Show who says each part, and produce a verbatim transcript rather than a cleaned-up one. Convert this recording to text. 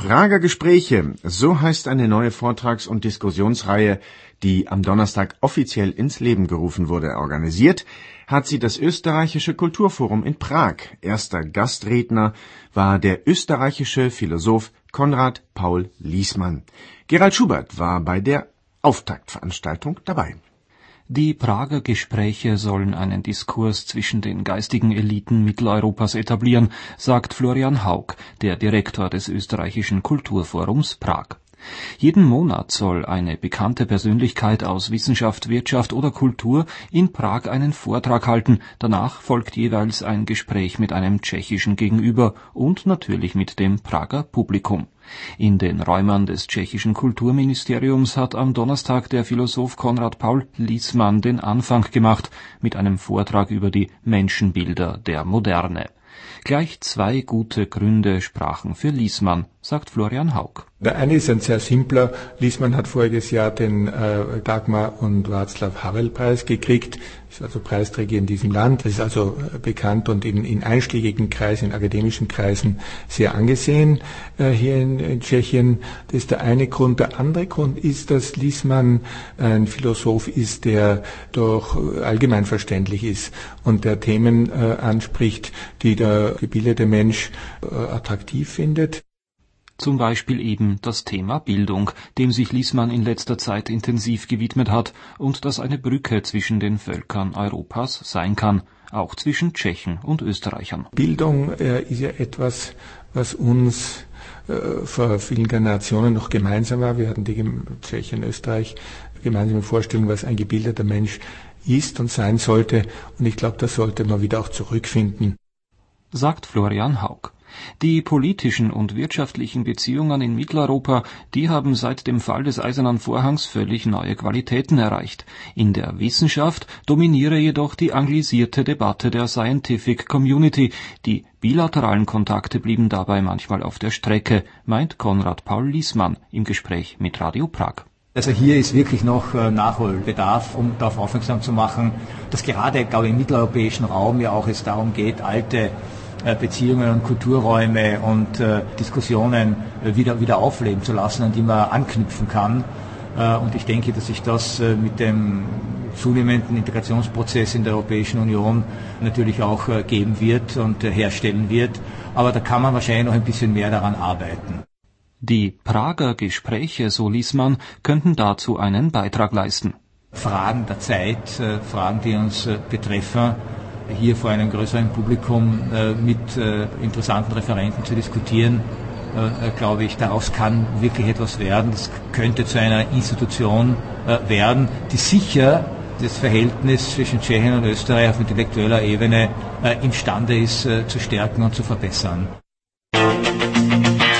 Speaker 1: Prager Gespräche, so heißt eine neue Vortrags- und Diskussionsreihe, die am Donnerstag offiziell ins Leben gerufen wurde. Organisiert hat sie das Österreichische Kulturforum in Prag. Erster Gastredner war der österreichische Philosoph Konrad Paul Liessmann. Gerald Schubert war bei der Auftaktveranstaltung dabei.
Speaker 2: Die Prager Gespräche sollen einen Diskurs zwischen den geistigen Eliten Mitteleuropas etablieren, sagt Florian Haug, der Direktor des österreichischen Kulturforums Prag. Jeden Monat soll eine bekannte Persönlichkeit aus Wissenschaft, Wirtschaft oder Kultur in Prag einen Vortrag halten. Danach folgt jeweils ein Gespräch mit einem tschechischen Gegenüber und natürlich mit dem Prager Publikum. In den Räumen des tschechischen Kulturministeriums hat am Donnerstag der Philosoph Konrad Paul Liessmann den Anfang gemacht mit einem Vortrag über die Menschenbilder der Moderne. Gleich zwei gute Gründe sprachen für Liessmann, sagt Florian Haug.
Speaker 3: Der eine ist ein sehr simpler. Liessmann hat voriges Jahr den äh, Dagmar und Václav Havel-Preis gekriegt, ist also Preisträger in diesem Land. Das ist also äh, bekannt und in, in einschlägigen Kreisen, in akademischen Kreisen sehr angesehen äh, hier in, in Tschechien. Das ist der eine Grund. Der andere Grund ist, dass Liessmann ein Philosoph ist, der doch allgemein verständlich ist und der Themen äh, anspricht, die der gebildete Mensch äh, attraktiv findet.
Speaker 2: Zum Beispiel eben das Thema Bildung, dem sich Liessmann in letzter Zeit intensiv gewidmet hat und das eine Brücke zwischen den Völkern Europas sein kann, auch zwischen Tschechen und Österreichern.
Speaker 3: Bildung äh, ist ja etwas, was uns äh, vor vielen Generationen noch gemeinsam war. Wir hatten die Tschechien und Österreich gemeinsame Vorstellung, was ein gebildeter Mensch ist und sein sollte. Und ich glaube, das sollte man wieder auch zurückfinden,
Speaker 2: sagt Florian Haug. Die politischen und wirtschaftlichen Beziehungen in Mitteleuropa, die haben seit dem Fall des Eisernen Vorhangs völlig neue Qualitäten erreicht. In der Wissenschaft dominiere jedoch die anglisierte Debatte der Scientific Community. Die bilateralen Kontakte blieben dabei manchmal auf der Strecke, meint Konrad Paul Liessmann im Gespräch mit Radio Prag.
Speaker 4: Also hier ist wirklich noch äh, Nachholbedarf, um darauf aufmerksam zu machen, dass gerade, glaube ich, im mitteleuropäischen Raum ja auch es darum geht, alte äh, Beziehungen und Kulturräume und äh, Diskussionen äh, wieder, wieder aufleben zu lassen, an die man anknüpfen kann. Äh, und ich denke, dass sich das äh, mit dem zunehmenden Integrationsprozess in der Europäischen Union natürlich auch äh, geben wird und äh, herstellen wird. Aber da kann man wahrscheinlich noch ein bisschen mehr daran arbeiten.
Speaker 2: Die Prager Gespräche, so Liessmann, könnten dazu einen Beitrag leisten.
Speaker 4: Fragen der Zeit, äh, Fragen, die uns äh, betreffen, hier vor einem größeren Publikum äh, mit äh, interessanten Referenten zu diskutieren, äh, glaube ich, daraus kann wirklich etwas werden. Das könnte zu einer Institution äh, werden, die sicher das Verhältnis zwischen Tschechien und Österreich auf intellektueller Ebene äh, imstande ist, äh, zu stärken und zu verbessern.